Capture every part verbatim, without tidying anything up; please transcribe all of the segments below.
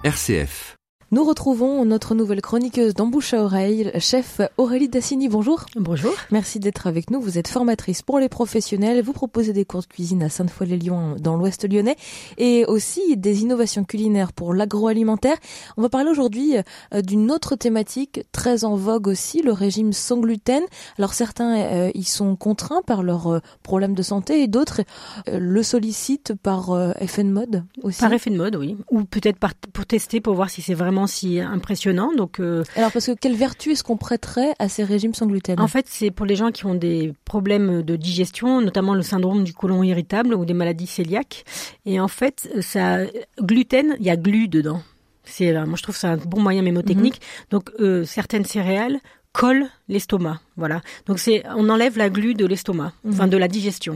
R C F. Nous retrouvons notre nouvelle chroniqueuse d'En Bouche à Oreille, chef Aurélie Dassini. Bonjour. Bonjour. Merci d'être avec nous. Vous êtes formatrice pour les professionnels. Vous proposez des cours de cuisine à Sainte-Foy-les-Lyons dans l'Ouest lyonnais et aussi des innovations culinaires pour l'agroalimentaire. On va parler aujourd'hui d'une autre thématique très en vogue aussi, le régime sans gluten. Alors certains euh, y sont contraints par leurs euh, problèmes de santé et d'autres euh, le sollicitent par euh, effet de mode aussi. Par effet de mode, oui. Ou peut-être par, pour tester, pour voir si c'est vraiment si impressionnant. Donc, euh, alors parce que quelle vertu est-ce qu'on prêterait à ces régimes sans gluten ? En fait, c'est pour les gens qui ont des problèmes de digestion, notamment le syndrome du côlon irritable ou des maladies cœliaques. Et en fait, ça gluten, il y a glu dedans. C'est, moi, je trouve que c'est un bon moyen mémotechnique. Mm-hmm. Donc, euh, certaines céréales collent l'estomac, voilà. Donc c'est, on enlève la glu de l'estomac, mmh. enfin de la digestion.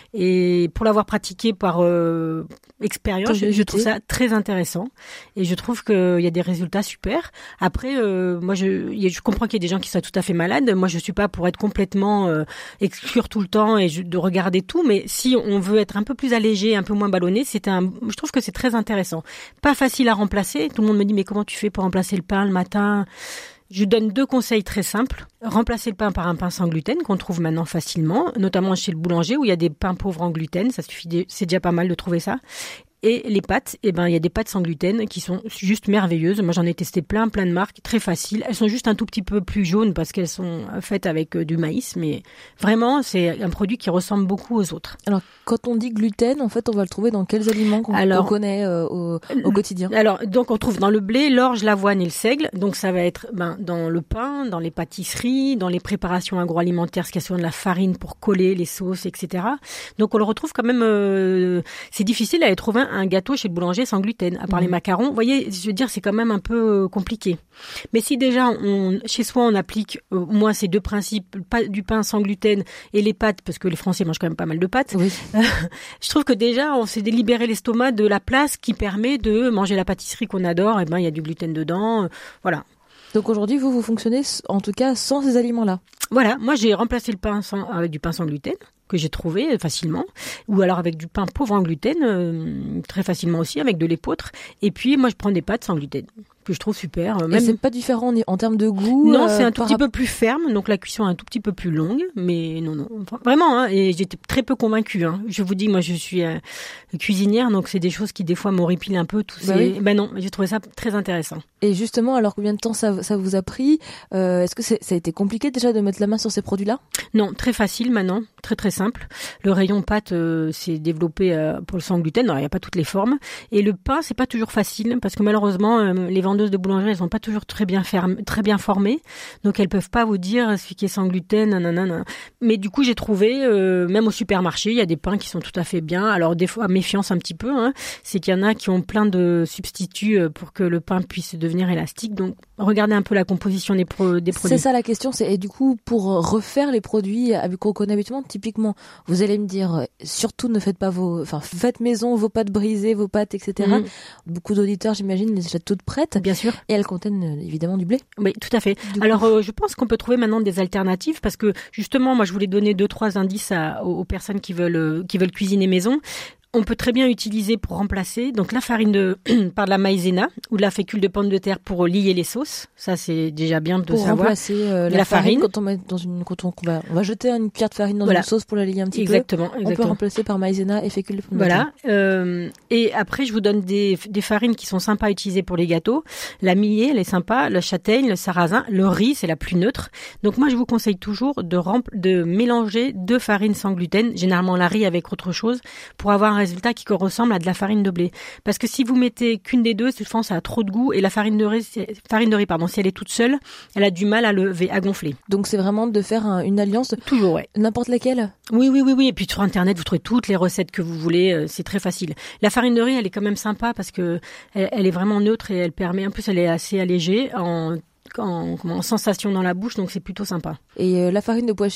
Et pour l'avoir pratiqué par euh, expérience, je, je trouve ça très intéressant et je trouve qu'il y a des résultats super. Après, euh, moi je, je comprends qu'il y a des gens qui sont tout à fait malades. Moi je suis pas pour être complètement euh, exclure tout le temps et je, de regarder tout, mais si on veut être un peu plus allégé, un peu moins ballonné, c'est un, je trouve que c'est très intéressant. Pas facile à remplacer. Tout le monde me dit mais comment tu fais pour remplacer le pain le matin ? Je donne deux conseils très simples. Remplacer le pain par un pain sans gluten qu'on trouve maintenant facilement, notamment chez le boulanger où il y a des pains pauvres en gluten. Ça suffit, de, c'est déjà pas mal de trouver ça. Et les pâtes, eh ben, il y a des pâtes sans gluten qui sont juste merveilleuses. Moi, j'en ai testé plein, plein de marques, très faciles. Elles sont juste un tout petit peu plus jaunes parce qu'elles sont faites avec du maïs, mais vraiment, c'est un produit qui ressemble beaucoup aux autres. Alors, quand on dit gluten, en fait, on va le trouver dans quels aliments qu'on, alors, qu'on connaît euh, au, au quotidien ? Alors, donc, on trouve dans le blé, l'orge, l'avoine et le seigle. Donc, ça va être ben, dans le pain, dans les pâtisseries, dans les préparations agroalimentaires, ce qu'il y a souvent de la farine pour coller les sauces, et cetera. Donc, on le retrouve quand même. Euh, c'est difficile à trouver un gâteau chez le boulanger sans gluten, à part mmh. les macarons. Vous voyez, je veux dire, c'est quand même un peu compliqué. Mais si déjà, on, chez soi, on applique au euh, moins ces deux principes, pas, du pain sans gluten et les pâtes, parce que les Français mangent quand même pas mal de pâtes, oui. euh, je trouve que déjà, on s'est libéré l'estomac de la place qui permet de manger la pâtisserie qu'on adore. Et ben, il y a du gluten dedans. Euh, voilà. Donc aujourd'hui, vous, vous fonctionnez en tout cas sans ces aliments-là. Voilà. Moi, j'ai remplacé le pain sans, avec du pain sans gluten, que j'ai trouvé facilement, ou alors avec du pain pauvre en gluten, euh, très facilement aussi, avec de l'épeautre. Et puis, moi, je prends des pâtes sans gluten, que je trouve super. Même... Et c'est pas différent en termes de goût ? Non, euh, c'est un tout par... petit peu plus ferme, donc la cuisson est un tout petit peu plus longue, mais non, non, enfin, vraiment, hein, et j'étais très peu convaincue. Hein. Je vous dis, moi, je suis euh, cuisinière, donc c'est des choses qui, des fois, m'horripilent un peu. Tous ces... bah oui. Ben non, j'ai trouvé ça très intéressant. Et justement, alors combien de temps ça, ça vous a pris ? euh, Est-ce que c'est, ça a été compliqué déjà de mettre la main sur ces produits-là ? Non, très facile maintenant, très très simple. Le rayon pâte euh, s'est développé euh, pour le sans gluten. Alors, il n'y a pas toutes les formes. Et le pain, c'est pas toujours facile parce que malheureusement, euh, les vendeuses de boulangerie, elles sont pas toujours très bien fermées, très bien formées. Donc, elles peuvent pas vous dire ce qui est sans gluten, nanana. Mais du coup, j'ai trouvé, euh, même au supermarché, il y a des pains qui sont tout à fait bien. Alors, des fois, méfiance un petit peu, hein, c'est qu'il y en a qui ont plein de substituts pour que le pain puisse devenir élastique. Donc, regardez un peu la composition des, pro- des produits. C'est ça la question. C'est, et du coup, pour refaire les produits qu'on connaît habituellement, typiquement, vous allez me dire, surtout ne faites pas vos, enfin, faites maison, vos pâtes brisées, vos pâtes, et cetera. Mmh. Beaucoup d'auditeurs, j'imagine, les achètent toutes prêtes. Bien sûr. Et elles contiennent évidemment du blé. Oui, tout à fait. Du Alors, euh, je pense qu'on peut trouver maintenant des alternatives parce que justement, moi, je voulais donner deux, trois indices à, aux, aux personnes qui veulent, euh, qui veulent cuisiner maison. On peut très bien utiliser pour remplacer donc la farine de par de la maïzena ou de la fécule de pomme de terre pour lier les sauces. Ça c'est déjà bien de pour savoir. Pour remplacer euh, la, la farine, farine quand on met dans une quand on, on, va, on va jeter une cuillère de farine dans voilà. une sauce pour la lier un petit exactement, peu. Exactement. On peut remplacer par maïzena et fécule de pomme voilà. de terre. Voilà. Euh, et après je vous donne des des farines qui sont sympas à utiliser pour les gâteaux. La millet, elle est sympa. Le châtaigne, le sarrasin, le riz, c'est la plus neutre. Donc moi je vous conseille toujours de rempl- de mélanger deux farines sans gluten, généralement la riz avec autre chose, pour avoir un résultat qui ressemble à de la farine de blé. Parce que si vous mettez qu'une des deux, souvent ça a trop de goût et la farine de riz, farine de riz, pardon, si elle est toute seule, elle a du mal à lever, à gonfler. Donc c'est vraiment de faire un, une alliance. Toujours, ouais. N'importe laquelle. Oui, oui, oui, oui. Et puis sur Internet, vous trouvez toutes les recettes que vous voulez. C'est très facile. La farine de riz, elle est quand même sympa parce que elle, elle est vraiment neutre et elle permet, en plus, elle est assez allégée en En, en sensation dans la bouche, donc c'est plutôt sympa. Et euh, la farine de pois chiche,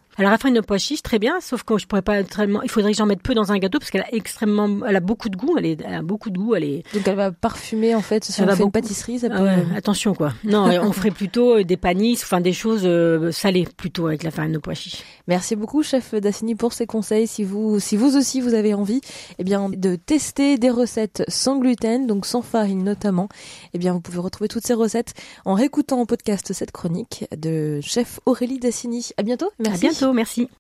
Alors la farine de pois chiche, très bien, sauf que je pourrais pas tellement. Il faudrait que j'en mette peu dans un gâteau parce qu'elle a extrêmement, elle a beaucoup de goût. Elle, est, elle a beaucoup de goût. Elle est. Donc elle va parfumer en fait. Si elle on va fait beaucoup... une pâtisserie, ça peut. Ah ouais, attention quoi. Non, on ferait plutôt des panisses, enfin des choses euh, salées plutôt avec la farine de pois chiche. Merci beaucoup, chef Dassini, pour ces conseils. Si vous, si vous aussi vous avez envie, eh bien de tester des recettes sans gluten, donc sans farine notamment, eh bien vous pouvez retrouver toutes ces recettes en réécoutant en podcast cette chronique de chef Aurélie Dassini. À bientôt. Merci. À bientôt. Merci.